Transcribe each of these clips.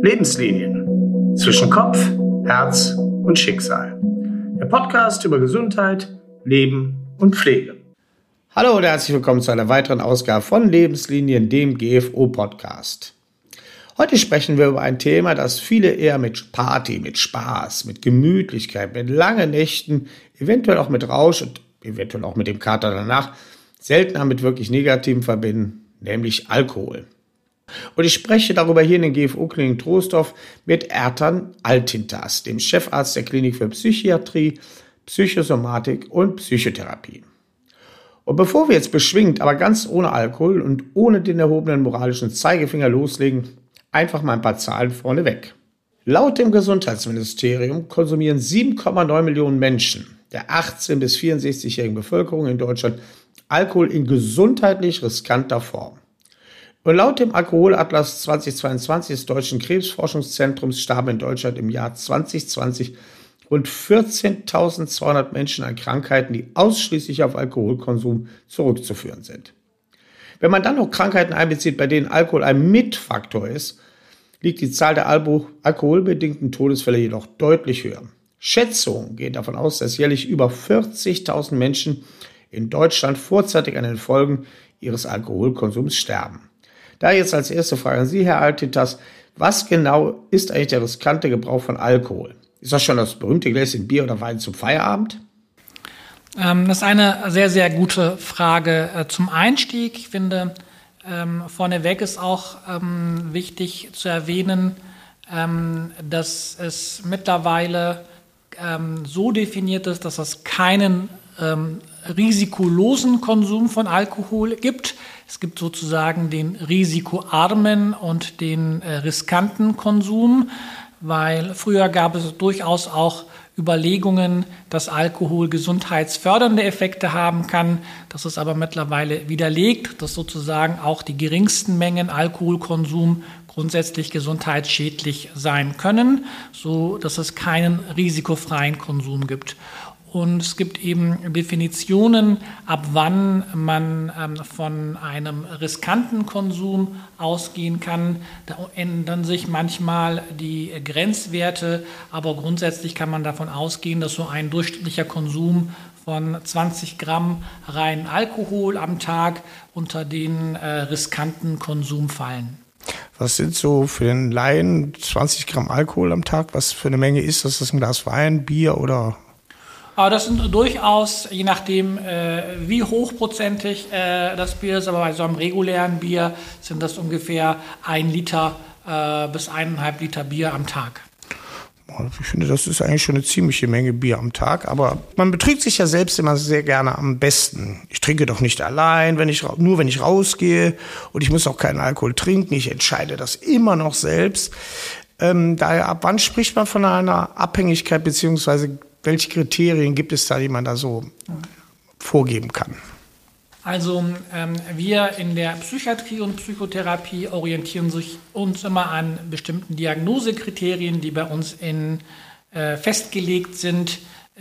Lebenslinien zwischen Kopf, Herz und Schicksal. Der Podcast über Gesundheit, Leben und Pflege. Hallo und herzlich willkommen zu einer weiteren Ausgabe von Lebenslinien, dem GFO-Podcast. Heute sprechen wir über ein Thema, das viele eher mit Party, mit Spaß, mit Gemütlichkeit, mit langen Nächten, eventuell auch mit Rausch und eventuell auch mit dem Kater danach, seltener mit wirklich Negativem verbinden, nämlich Alkohol. Und ich spreche darüber hier in den GFO-Klinik Troisdorf mit Ertan Altintas, dem Chefarzt der Klinik für Psychiatrie, Psychosomatik und Psychotherapie. Und bevor wir jetzt beschwingt, aber ganz ohne Alkohol und ohne den erhobenen moralischen Zeigefinger loslegen, einfach mal ein paar Zahlen vorneweg. Laut dem Gesundheitsministerium konsumieren 7,9 Millionen Menschen der 18- bis 64-jährigen Bevölkerung in Deutschland Alkohol in gesundheitlich riskanter Form. Und laut dem Alkoholatlas 2022 des Deutschen Krebsforschungszentrums starben in Deutschland im Jahr 2020 rund 14.200 Menschen an Krankheiten, die ausschließlich auf Alkoholkonsum zurückzuführen sind. Wenn man dann noch Krankheiten einbezieht, bei denen Alkohol ein Mitfaktor ist, liegt die Zahl der alkoholbedingten Todesfälle jedoch deutlich höher. Schätzungen gehen davon aus, dass jährlich über 40.000 Menschen in Deutschland vorzeitig an den Folgen ihres Alkoholkonsums sterben. Da jetzt als erste Frage an Sie, Herr Altintas, was genau ist eigentlich der riskante Gebrauch von Alkohol? Ist das schon das berühmte Gläschen Bier oder Wein zum Feierabend? Das ist eine sehr, sehr gute Frage zum Einstieg. Ich finde, vorneweg ist auch wichtig zu erwähnen, dass es mittlerweile so definiert ist, dass es keinen risikolosen Konsum von Alkohol gibt. Es gibt sozusagen den risikoarmen und den riskanten Konsum, weil früher gab es durchaus auch Überlegungen, dass Alkohol gesundheitsfördernde Effekte haben kann. Das ist aber mittlerweile widerlegt, dass sozusagen auch die geringsten Mengen Alkoholkonsum grundsätzlich gesundheitsschädlich sein können, so dass es keinen risikofreien Konsum gibt. Und es gibt eben Definitionen, ab wann man von einem riskanten Konsum ausgehen kann. Da ändern sich manchmal die Grenzwerte, aber grundsätzlich kann man davon ausgehen, dass so ein durchschnittlicher Konsum von 20 Gramm reinen Alkohol am Tag unter den riskanten Konsum fallen. Was sind so für den Laien 20 Gramm Alkohol am Tag? Was für eine Menge ist das? Ist das ein Glas Wein, Bier oder... Aber das sind durchaus, je nachdem, wie hochprozentig das Bier ist, aber bei so einem regulären Bier sind das ungefähr 1 Liter bis 1,5 Liter Bier am Tag. Ich finde, das ist eigentlich schon eine ziemliche Menge Bier am Tag, aber man betrügt sich ja selbst immer sehr gerne am besten. Ich trinke doch nicht allein, nur wenn ich rausgehe, und ich muss auch keinen Alkohol trinken. Ich entscheide das immer noch selbst. Daher, ab wann spricht man von einer Abhängigkeit, beziehungsweise welche Kriterien gibt es da, die man da so vorgeben kann? Also wir in der Psychiatrie und Psychotherapie orientieren uns immer an bestimmten Diagnosekriterien, die bei uns festgelegt sind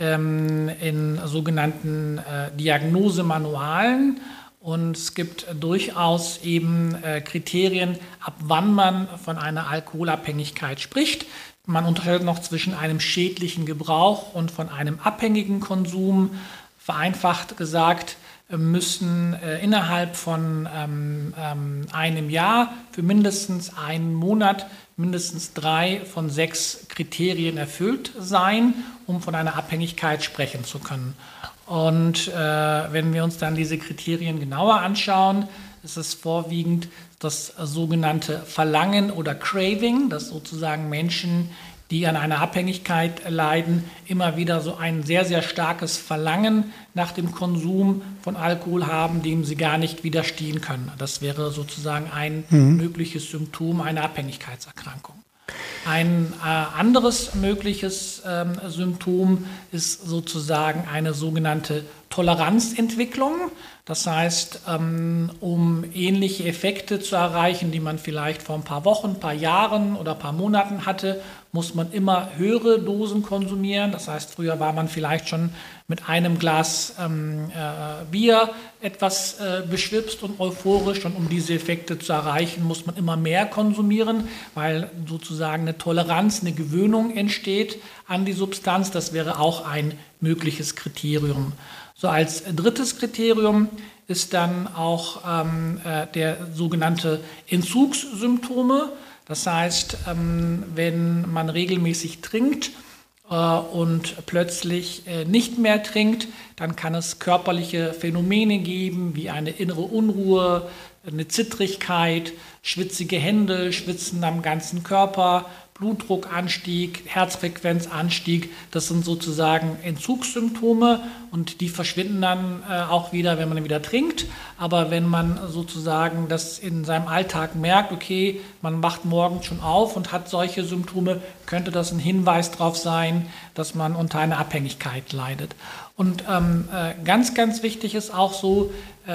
in sogenannten Diagnosemanualen. Und es gibt durchaus eben Kriterien, ab wann man von einer Alkoholabhängigkeit spricht. Man unterscheidet noch zwischen einem schädlichen Gebrauch und von einem abhängigen Konsum. Vereinfacht gesagt müssen innerhalb von einem Jahr für mindestens einen Monat mindestens 3 von 6 Kriterien erfüllt sein, um von einer Abhängigkeit sprechen zu können. Und wenn wir uns dann diese Kriterien genauer anschauen, ist es vorwiegend das sogenannte Verlangen oder Craving, dass sozusagen Menschen, die an einer Abhängigkeit leiden, immer wieder so ein sehr, sehr starkes Verlangen nach dem Konsum von Alkohol haben, dem sie gar nicht widerstehen können. Das wäre sozusagen ein mögliches Symptom einer Abhängigkeitserkrankung. Ein anderes mögliches Symptom ist sozusagen eine sogenannte Toleranzentwicklung. Das heißt, um ähnliche Effekte zu erreichen, die man vielleicht vor ein paar Wochen, ein paar Jahren oder ein paar Monaten hatte, muss man immer höhere Dosen konsumieren. Das heißt, früher war man vielleicht schon mit einem Glas Bier etwas beschwipst und euphorisch. Und um diese Effekte zu erreichen, muss man immer mehr konsumieren, weil sozusagen eine Toleranz, eine Gewöhnung entsteht an die Substanz. Das wäre auch ein mögliches Kriterium. So, als drittes Kriterium ist dann auch der sogenannte Entzugssymptome. Das heißt, wenn man regelmäßig trinkt und plötzlich nicht mehr trinkt, dann kann es körperliche Phänomene geben, wie eine innere Unruhe, eine Zittrigkeit, schwitzige Hände, Schwitzen am ganzen Körper, Blutdruckanstieg, Herzfrequenzanstieg. Das sind sozusagen Entzugssymptome und die verschwinden dann auch wieder, wenn man wieder trinkt. Aber wenn man sozusagen das in seinem Alltag merkt, okay, man wacht morgens schon auf und hat solche Symptome, könnte das ein Hinweis darauf sein, dass man unter einer Abhängigkeit leidet. Und ganz, ganz wichtig ist auch so,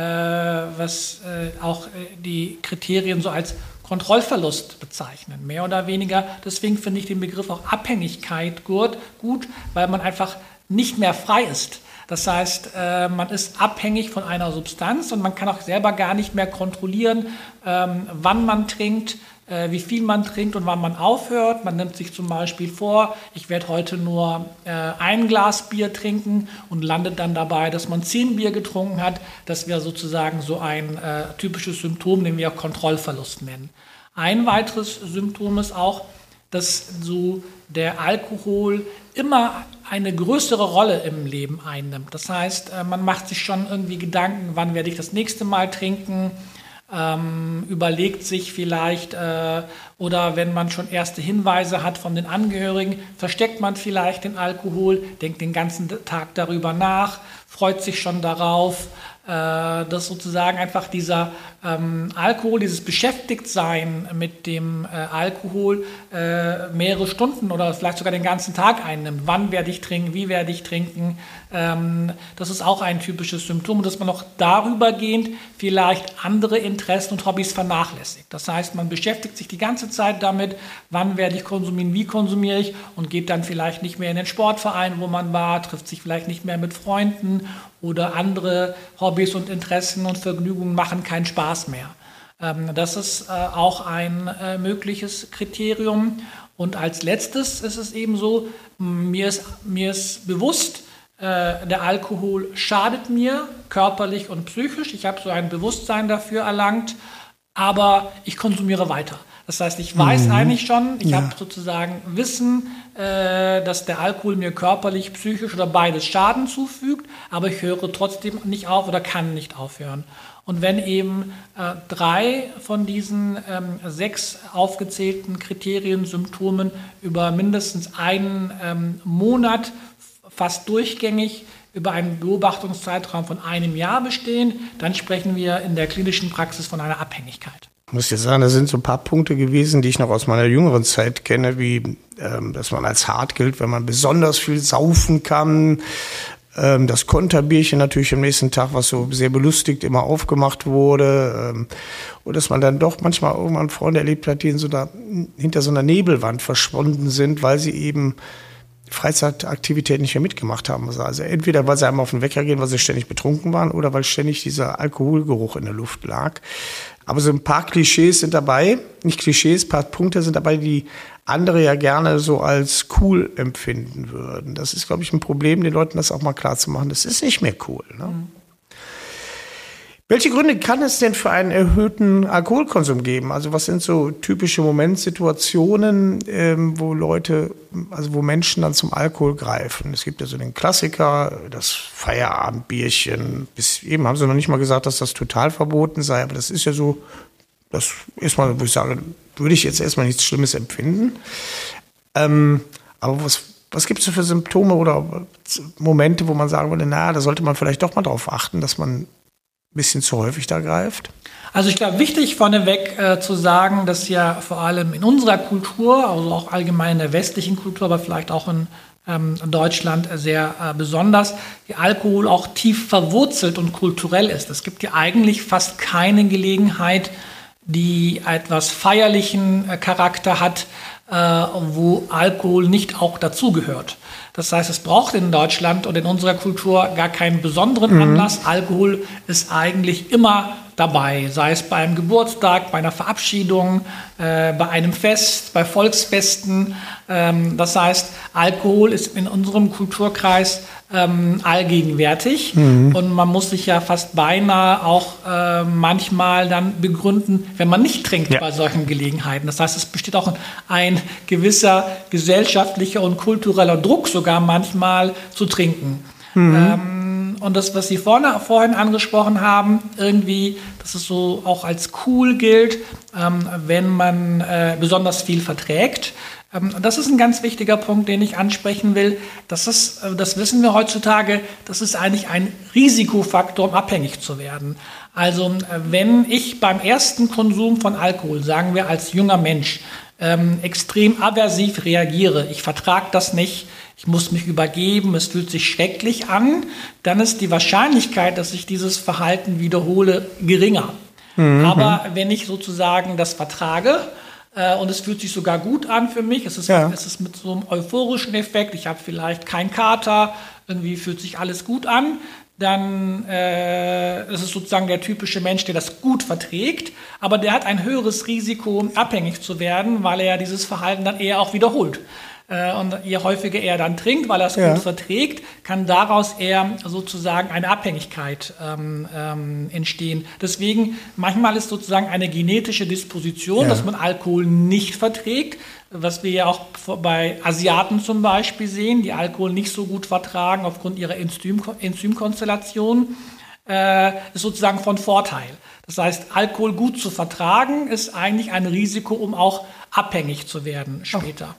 was auch die Kriterien so als Kontrollverlust bezeichnen, mehr oder weniger. Deswegen finde ich den Begriff auch Abhängigkeit gut, weil man einfach nicht mehr frei ist. Das heißt, man ist abhängig von einer Substanz und man kann auch selber gar nicht mehr kontrollieren, wann man trinkt, wie viel man trinkt und wann man aufhört. Man nimmt sich zum Beispiel vor, ich werde heute nur ein Glas Bier trinken und landet dann dabei, dass man 10 Bier getrunken hat. Das wäre sozusagen so ein typisches Symptom, den wir auch Kontrollverlust nennen. Ein weiteres Symptom ist auch, dass so der Alkohol immer eine größere Rolle im Leben einnimmt. Das heißt, man macht sich schon irgendwie Gedanken, wann werde ich das nächste Mal trinken, überlegt sich vielleicht oder wenn man schon erste Hinweise hat von den Angehörigen, versteckt man vielleicht den Alkohol, denkt den ganzen Tag darüber nach, freut sich schon darauf, dass sozusagen einfach dieser Alkohol, dieses Beschäftigtsein mit dem Alkohol mehrere Stunden oder vielleicht sogar den ganzen Tag einnimmt. Wann werde ich trinken, wie werde ich trinken? Das ist auch ein typisches Symptom, dass man auch darübergehend vielleicht andere Interessen und Hobbys vernachlässigt. Das heißt, man beschäftigt sich die ganze Zeit damit, wann werde ich konsumieren, wie konsumiere ich und geht dann vielleicht nicht mehr in den Sportverein, wo man war, trifft sich vielleicht nicht mehr mit Freunden oder andere Hobbys und Interessen und Vergnügungen machen keinen Spaß mehr. Das ist auch ein mögliches Kriterium. Und als letztes ist es eben so, mir ist bewusst, der Alkohol schadet mir körperlich und psychisch. Ich habe so ein Bewusstsein dafür erlangt, aber ich konsumiere weiter. Das heißt, ich weiß eigentlich schon, ich habe sozusagen Wissen, dass der Alkohol mir körperlich, psychisch oder beides Schaden zufügt, aber ich höre trotzdem nicht auf oder kann nicht aufhören. Und wenn eben 3 von diesen 6 aufgezählten Kriterien, Symptomen über mindestens einen Monat fast durchgängig über einen Beobachtungszeitraum von einem Jahr bestehen, dann sprechen wir in der klinischen Praxis von einer Abhängigkeit. Ich muss jetzt sagen, das sind so ein paar Punkte gewesen, die ich noch aus meiner jüngeren Zeit kenne, wie dass man als hart gilt, wenn man besonders viel saufen kann. Das Konterbierchen natürlich am nächsten Tag, was so sehr belustigt immer aufgemacht wurde. Und dass man dann doch manchmal irgendwann Freunde erlebt hat, die hinter so einer Nebelwand verschwunden sind, weil sie eben Freizeitaktivitäten nicht mehr mitgemacht haben. Also entweder, weil sie einmal auf den Wecker gehen, weil sie ständig betrunken waren oder weil ständig dieser Alkoholgeruch in der Luft lag. Aber so ein paar Klischees sind dabei, nicht Klischees, ein paar Punkte sind dabei, die andere ja gerne so als cool empfinden würden. Das ist, glaube ich, ein Problem, den Leuten das auch mal klar zu machen. Das ist nicht mehr cool. Ne? Welche Gründe kann es denn für einen erhöhten Alkoholkonsum geben? Also was sind so typische Momentsituationen, wo Menschen dann zum Alkohol greifen? Es gibt ja so den Klassiker, das Feierabendbierchen. Bis eben haben sie noch nicht mal gesagt, dass das total verboten sei, aber das ist ja so, das ist mal, wo ich sage, würde ich jetzt erstmal nichts Schlimmes empfinden. Aber was gibt es für Symptome oder Momente, wo man sagen würde, da sollte man vielleicht doch mal drauf achten, dass man ein bisschen zu häufig da greift? Also ich glaube, wichtig vorneweg zu sagen, dass ja vor allem in unserer Kultur, also auch allgemein in der westlichen Kultur, aber vielleicht auch in in Deutschland sehr besonders, die Alkohol auch tief verwurzelt und kulturell ist. Es gibt ja eigentlich fast keine Gelegenheit, die etwas feierlichen Charakter hat, wo Alkohol nicht auch dazugehört. Das heißt, es braucht in Deutschland und in unserer Kultur gar keinen besonderen Anlass. Alkohol ist eigentlich immer dabei, sei es bei einem Geburtstag, bei einer Verabschiedung, bei einem Fest, bei Volksfesten. Das heißt, Alkohol ist in unserem Kulturkreis allgegenwärtig und man muss sich ja fast beinahe auch manchmal dann begründen, wenn man nicht trinkt bei solchen Gelegenheiten. Das heißt, es besteht auch ein gewisser gesellschaftlicher und kultureller Druck sogar manchmal zu trinken. Und das, was Sie vorhin angesprochen haben, irgendwie, dass es so auch als cool gilt, wenn man besonders viel verträgt. Das ist ein ganz wichtiger Punkt, den ich ansprechen will. Das wissen wir heutzutage, das ist eigentlich ein Risikofaktor, um abhängig zu werden. Also wenn ich beim ersten Konsum von Alkohol, sagen wir als junger Mensch, extrem aversiv reagiere, ich vertrage das nicht, ich muss mich übergeben, es fühlt sich schrecklich an, dann ist die Wahrscheinlichkeit, dass ich dieses Verhalten wiederhole, geringer. Aber wenn ich sozusagen das vertrage, und es fühlt sich sogar gut an für mich, es ist mit so einem euphorischen Effekt, ich habe vielleicht keinen Kater, irgendwie fühlt sich alles gut an, dann ist es sozusagen der typische Mensch, der das gut verträgt, aber der hat ein höheres Risiko, abhängig zu werden, weil er ja dieses Verhalten dann eher auch wiederholt. Und je häufiger er dann trinkt, weil er es gut verträgt, kann daraus eher sozusagen eine Abhängigkeit entstehen. Deswegen, manchmal ist sozusagen eine genetische Disposition, dass man Alkohol nicht verträgt, was wir ja auch bei Asiaten zum Beispiel sehen, die Alkohol nicht so gut vertragen aufgrund ihrer Enzymkonstellation, ist sozusagen von Vorteil. Das heißt, Alkohol gut zu vertragen, ist eigentlich ein Risiko, um auch abhängig zu werden später.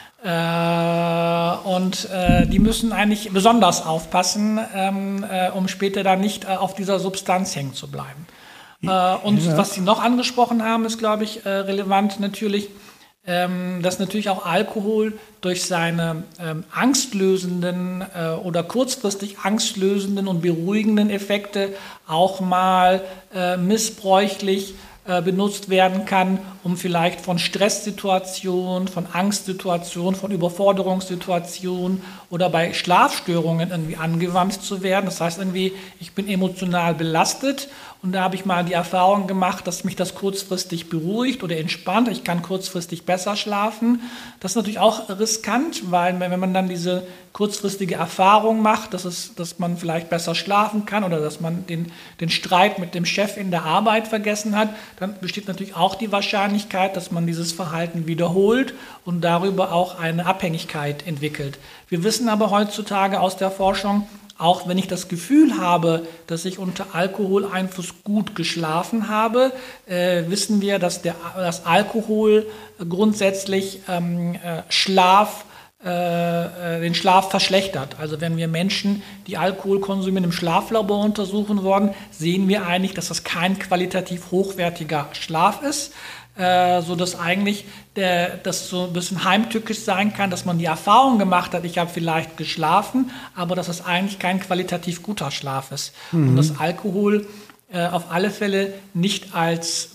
Die müssen eigentlich besonders aufpassen, um später dann nicht auf dieser Substanz hängen zu bleiben. Was Sie noch angesprochen haben, ist, glaube ich, relevant natürlich, dass natürlich auch Alkohol durch seine angstlösenden oder kurzfristig angstlösenden und beruhigenden Effekte auch mal missbräuchlich benutzt werden kann, um vielleicht von Stresssituationen, von Angstsituationen, von Überforderungssituationen oder bei Schlafstörungen irgendwie angewandt zu werden. Das heißt irgendwie, ich bin emotional belastet und da habe ich mal die Erfahrung gemacht, dass mich das kurzfristig beruhigt oder entspannt. Ich kann kurzfristig besser schlafen. Das ist natürlich auch riskant, weil wenn man dann diese kurzfristige Erfahrung macht, dass man vielleicht besser schlafen kann oder dass man den Streit mit dem Chef in der Arbeit vergessen hat, dann besteht natürlich auch die Wahrscheinlichkeit, dass man dieses Verhalten wiederholt und darüber auch eine Abhängigkeit entwickelt. Wir wissen aber heutzutage aus der Forschung, auch wenn ich das Gefühl habe, dass ich unter Alkoholeinfluss gut geschlafen habe, wissen wir, dass Alkohol grundsätzlich den Schlaf verschlechtert. Also wenn wir Menschen, die Alkohol konsumieren, im Schlaflabor untersuchen worden, sehen wir eigentlich, dass das kein qualitativ hochwertiger Schlaf ist, sodass eigentlich das so ein bisschen heimtückisch sein kann, dass man die Erfahrung gemacht hat, ich habe vielleicht geschlafen, aber dass es eigentlich kein qualitativ guter Schlaf ist. Und dass Alkohol auf alle Fälle nicht als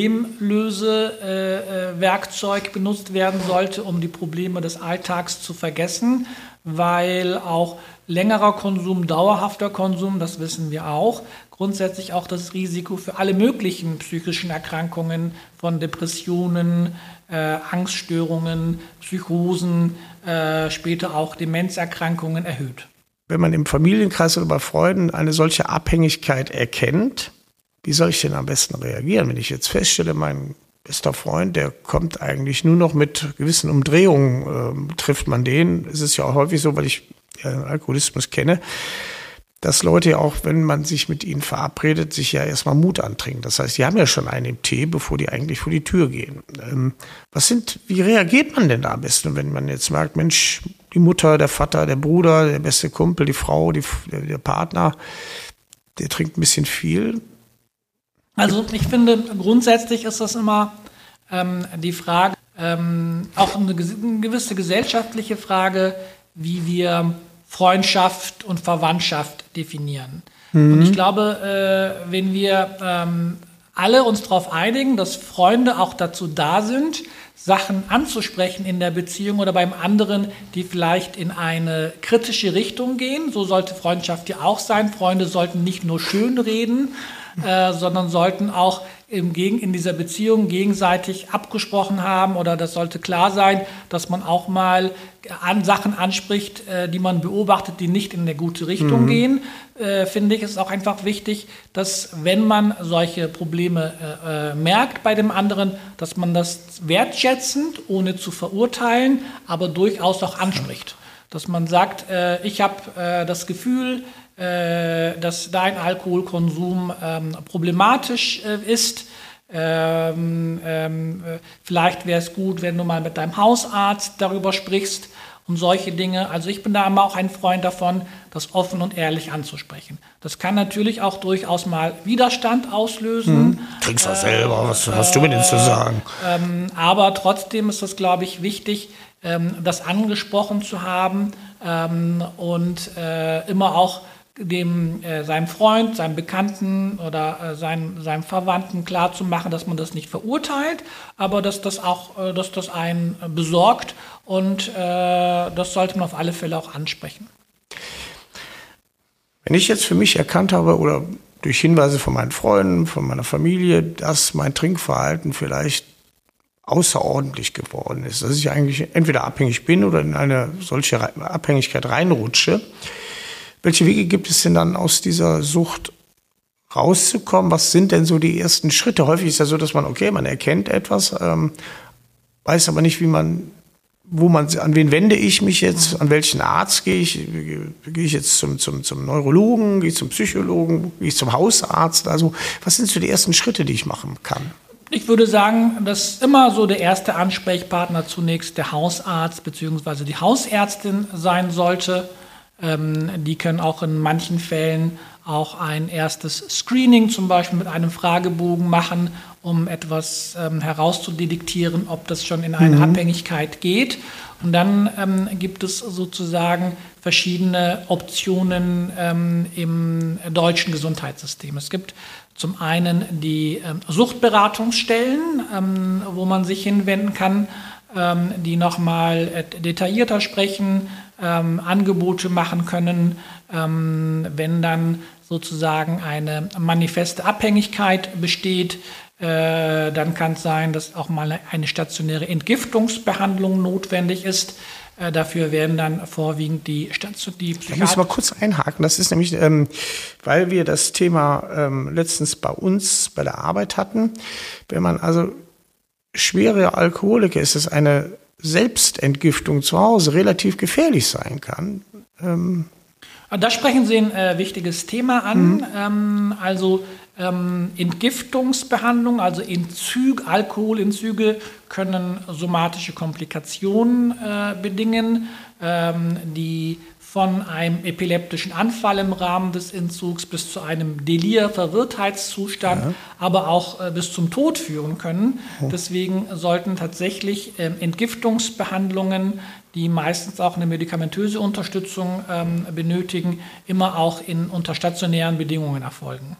Problemlösewerkzeug benutzt werden sollte, um die Probleme des Alltags zu vergessen, weil auch längerer Konsum, dauerhafter Konsum, das wissen wir auch, grundsätzlich auch das Risiko für alle möglichen psychischen Erkrankungen von Depressionen, Angststörungen, Psychosen, später auch Demenzerkrankungen erhöht. Wenn man im Familienkreis oder bei Freunden eine solche Abhängigkeit erkennt, wie soll ich denn am besten reagieren? Wenn ich jetzt feststelle, mein bester Freund, der kommt eigentlich nur noch mit gewissen Umdrehungen, trifft man den. Es ist ja auch häufig so, weil ich den Alkoholismus kenne, dass Leute ja auch, wenn man sich mit ihnen verabredet, sich ja erstmal Mut antrinken. Das heißt, die haben ja schon einen im Tee, bevor die eigentlich vor die Tür gehen. Wie reagiert man denn da am besten, wenn man jetzt merkt, Mensch, die Mutter, der Vater, der Bruder, der beste Kumpel, die Frau, der Partner, der trinkt ein bisschen viel? Also ich finde, grundsätzlich ist das immer die Frage, auch eine gewisse gesellschaftliche Frage, wie wir Freundschaft und Verwandtschaft definieren. Und ich glaube, wenn wir alle uns darauf einigen, dass Freunde auch dazu da sind, Sachen anzusprechen in der Beziehung oder beim anderen, die vielleicht in eine kritische Richtung gehen. So sollte Freundschaft ja auch sein. Freunde sollten nicht nur schön reden, sondern sollten auch in dieser Beziehung gegenseitig abgesprochen haben, oder das sollte klar sein, dass man auch mal Sachen anspricht, die man beobachtet, die nicht in eine gute Richtung gehen. Finde ich, ist auch einfach wichtig, dass wenn man solche Probleme merkt bei dem anderen, dass man das wertschätzend, ohne zu verurteilen, aber durchaus auch anspricht. Dass man sagt, ich habe das Gefühl, dass dein Alkoholkonsum problematisch ist. Vielleicht wäre es gut, wenn du mal mit deinem Hausarzt darüber sprichst und solche Dinge. Also ich bin da immer auch ein Freund davon, das offen und ehrlich anzusprechen. Das kann natürlich auch durchaus mal Widerstand auslösen. Trinkst du selber, was hast du mir denn zu sagen? Aber trotzdem ist es, glaube ich, wichtig, das angesprochen zu haben und immer auch seinem Freund, seinem Bekannten oder seinem Verwandten klar zu machen, dass man das nicht verurteilt, aber dass das einen besorgt, und das sollte man auf alle Fälle auch ansprechen. Wenn ich jetzt für mich erkannt habe oder durch Hinweise von meinen Freunden, von meiner Familie, dass mein Trinkverhalten vielleicht außerordentlich geworden ist, dass ich eigentlich entweder abhängig bin oder in eine solche Abhängigkeit reinrutsche, welche Wege gibt es denn dann, aus dieser Sucht rauszukommen? Was sind denn so die ersten Schritte? Häufig ist ja so, dass man erkennt etwas, weiß aber nicht, an wen wende ich mich jetzt, an welchen Arzt gehe ich? Gehe ich jetzt zum Neurologen, gehe ich zum Psychologen, gehe ich zum Hausarzt? Also was sind so die ersten Schritte, die ich machen kann? Ich würde sagen, dass immer so der erste Ansprechpartner zunächst der Hausarzt bzw. die Hausärztin sein sollte. Die können auch in manchen Fällen auch ein erstes Screening zum Beispiel mit einem Fragebogen machen, um etwas herauszudetektieren, ob das schon in eine Abhängigkeit geht. Und dann gibt es sozusagen verschiedene Optionen im deutschen Gesundheitssystem. Es gibt zum einen die Suchtberatungsstellen, wo man sich hinwenden kann, die nochmal detaillierter sprechen, Angebote machen können, wenn dann sozusagen eine manifeste Abhängigkeit besteht. Dann kann es sein, dass auch mal eine stationäre Entgiftungsbehandlung notwendig ist. Dafür werden dann vorwiegend die Psychiater. Ich muss mal kurz einhaken. Das ist nämlich, weil wir das Thema letztens bei uns bei der Arbeit hatten. Wenn man also schwere Alkoholiker ist, dass eine Selbstentgiftung zu Hause relativ gefährlich sein kann. Da sprechen Sie ein wichtiges Thema an. Entgiftungsbehandlung, also Alkoholentzüge können somatische Komplikationen bedingen, die von einem epileptischen Anfall im Rahmen des Entzugs bis zu einem Delir, Verwirrtheitszustand, aber auch bis zum Tod führen können. Deswegen sollten tatsächlich Entgiftungsbehandlungen, die meistens auch eine medikamentöse Unterstützung benötigen, immer auch unter stationären Bedingungen erfolgen.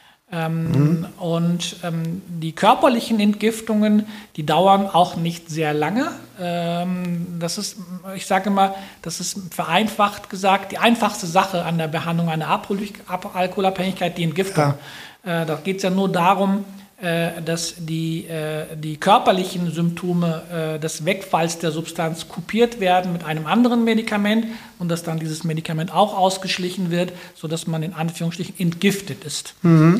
Und die körperlichen Entgiftungen, die dauern auch nicht sehr lange. Das ist, ich sage immer, das ist vereinfacht gesagt die einfachste Sache an der Behandlung einer Alkoholabhängigkeit, die Entgiftung. Da geht es ja nur darum, dass die körperlichen Symptome des Wegfalls der Substanz kupiert werden mit einem anderen Medikament und dass dann dieses Medikament auch ausgeschlichen wird, sodass man in Anführungsstrichen entgiftet ist.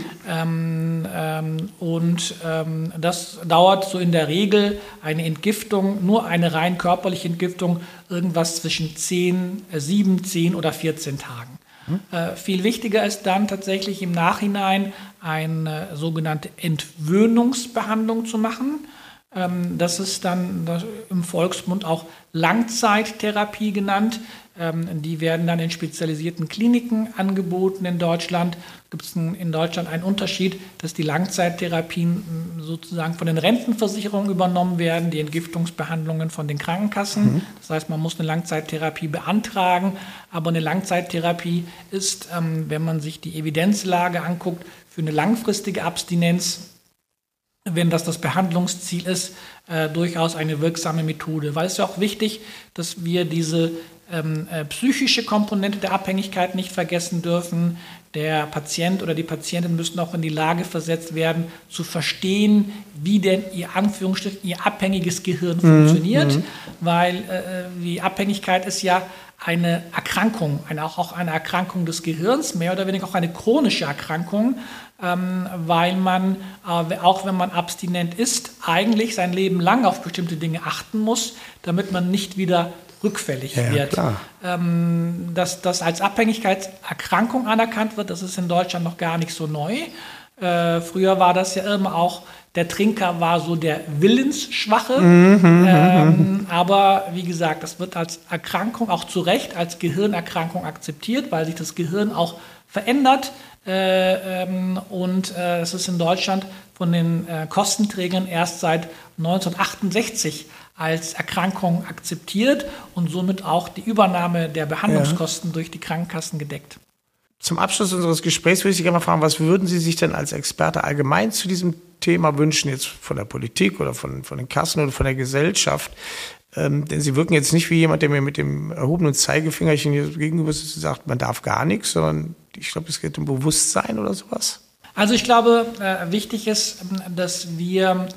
Das dauert so in der Regel eine Entgiftung, nur eine rein körperliche Entgiftung, irgendwas zwischen 7, 10 oder 14 Tagen. Viel wichtiger ist dann tatsächlich im Nachhinein eine sogenannte Entwöhnungsbehandlung zu machen. Das ist dann im Volksmund auch Langzeittherapie genannt. Die werden dann in spezialisierten Kliniken angeboten in Deutschland. Gibt es in Deutschland einen Unterschied, dass die Langzeittherapien sozusagen von den Rentenversicherungen übernommen werden, die Entgiftungsbehandlungen von den Krankenkassen. Das heißt, man muss eine Langzeittherapie beantragen, aber eine Langzeittherapie ist, wenn man sich die Evidenzlage anguckt, für eine langfristige Abstinenz, wenn das Behandlungsziel ist, durchaus eine wirksame Methode. Weil es ja auch wichtig, dass wir diese psychische Komponente der Abhängigkeit nicht vergessen dürfen. Der Patient oder die Patientin müssen auch in die Lage versetzt werden, zu verstehen, wie denn ihr abhängiges Gehirn funktioniert, weil die Abhängigkeit ist ja eine Erkrankung, auch eine Erkrankung des Gehirns, mehr oder weniger auch eine chronische Erkrankung, weil man, auch wenn man abstinent ist, eigentlich sein Leben lang auf bestimmte Dinge achten muss, damit man nicht wieder rückfällig wird. Klar. Dass das als Abhängigkeitserkrankung anerkannt wird, das ist in Deutschland noch gar nicht so neu. Früher war das ja immer auch, der Trinker war so der Willensschwache. Aber wie gesagt, das wird als Erkrankung auch zu Recht als Gehirnerkrankung akzeptiert, weil sich das Gehirn auch verändert. Und es ist in Deutschland von den Kostenträgern erst seit 1968 als Erkrankung akzeptiert und somit auch die Übernahme der Behandlungskosten durch die Krankenkassen gedeckt. Zum Abschluss unseres Gesprächs würde ich Sie gerne mal fragen, was würden Sie sich denn als Experte allgemein zu diesem Thema wünschen, jetzt von der Politik oder von den Kassen oder von der Gesellschaft? Denn Sie wirken jetzt nicht wie jemand, der mir mit dem erhobenen Zeigefingerchen hier gegenüber sitzt und sagt, man darf gar nichts, sondern ich glaube, es geht um Bewusstsein oder sowas. Also ich glaube, wichtig ist, dass wir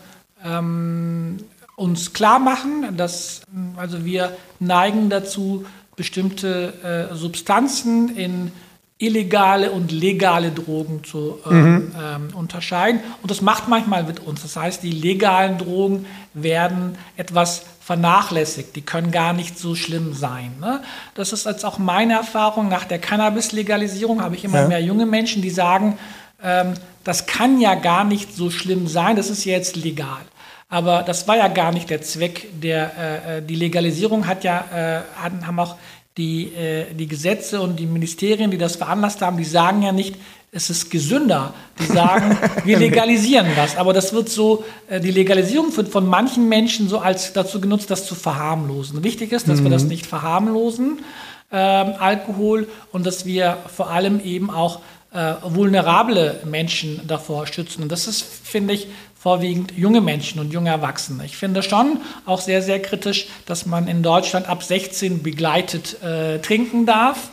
uns klar machen, dass also wir neigen dazu, bestimmte Substanzen in illegale und legale Drogen zu unterscheiden. Und das macht manchmal mit uns. Das heißt, die legalen Drogen werden etwas vernachlässigt. Die können gar nicht so schlimm sein. Ne? Das ist jetzt auch meine Erfahrung. Nach der Cannabis-Legalisierung habe ich immer mehr junge Menschen, die sagen, das kann ja gar nicht so schlimm sein, das ist ja jetzt legal. Aber das war ja gar nicht der Zweck. Die Legalisierung haben auch die Gesetze und die Ministerien, die das veranlasst haben, die sagen ja nicht, es ist gesünder. Die sagen, wir legalisieren das. Aber das wird so, die Legalisierung wird von manchen Menschen so als dazu genutzt, das zu verharmlosen. Wichtig ist, dass wir das nicht verharmlosen, Alkohol, und dass wir vor allem eben auch vulnerable Menschen davor schützen. Und das ist, finde ich, vorwiegend junge Menschen und junge Erwachsene. Ich finde schon auch sehr, sehr kritisch, dass man in Deutschland ab 16 begleitet trinken darf.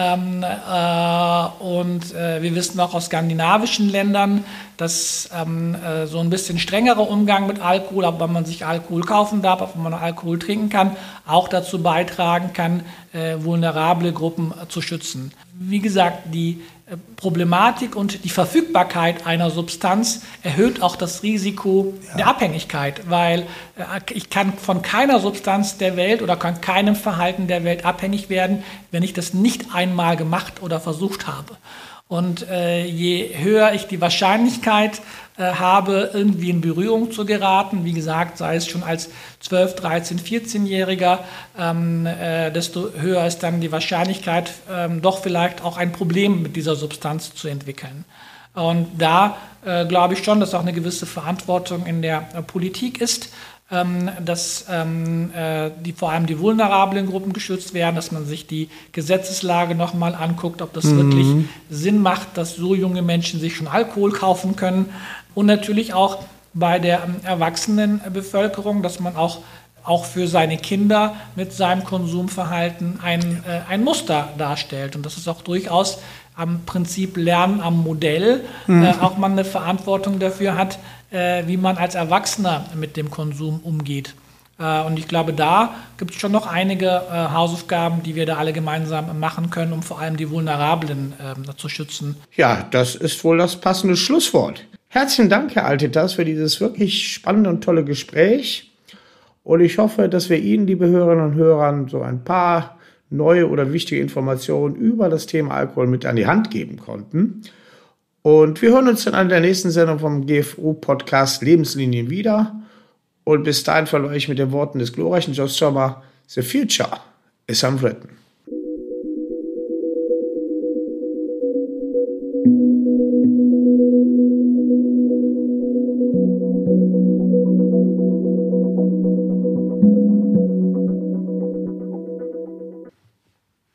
Wir wissen auch aus skandinavischen Ländern, dass so ein bisschen strengerer Umgang mit Alkohol, ob man sich Alkohol kaufen darf, ob man Alkohol trinken kann, auch dazu beitragen kann, vulnerable Gruppen zu schützen. Wie gesagt, die Problematik und die Verfügbarkeit einer Substanz erhöht auch das Risiko der Abhängigkeit, weil ich kann von keiner Substanz der Welt oder kann keinem Verhalten der Welt abhängig werden, wenn ich das nicht einmal gemacht oder versucht habe. Und je höher ich die Wahrscheinlichkeit habe, irgendwie in Berührung zu geraten, wie gesagt, sei es schon als 12-, 13-, 14-Jähriger, desto höher ist dann die Wahrscheinlichkeit, doch vielleicht auch ein Problem mit dieser Substanz zu entwickeln. Und da glaube ich schon, dass auch eine gewisse Verantwortung in der Politik ist, dass vor allem die vulnerablen Gruppen geschützt werden, dass man sich die Gesetzeslage nochmal anguckt, ob das wirklich Sinn macht, dass so junge Menschen sich schon Alkohol kaufen können. Und natürlich auch bei der erwachsenen Bevölkerung, dass man auch für seine Kinder mit seinem Konsumverhalten ein Muster darstellt. Und das ist auch durchaus am Prinzip Lernen am Modell, auch man eine Verantwortung dafür hat, wie man als Erwachsener mit dem Konsum umgeht. Und ich glaube, da gibt es schon noch einige Hausaufgaben, die wir da alle gemeinsam machen können, um vor allem die Vulnerablen zu schützen. Ja, das ist wohl das passende Schlusswort. Herzlichen Dank, Herr Altitas, für dieses wirklich spannende und tolle Gespräch. Und ich hoffe, dass wir Ihnen, liebe Hörerinnen und Hörer, so ein paar neue oder wichtige Informationen über das Thema Alkohol mit an die Hand geben konnten. Und wir hören uns in einer der nächsten Sendung vom GFU-Podcast Lebenslinien wieder. Und bis dahin verlasse ich mit den Worten des glorreichen Josh Sommer: The future is unwritten.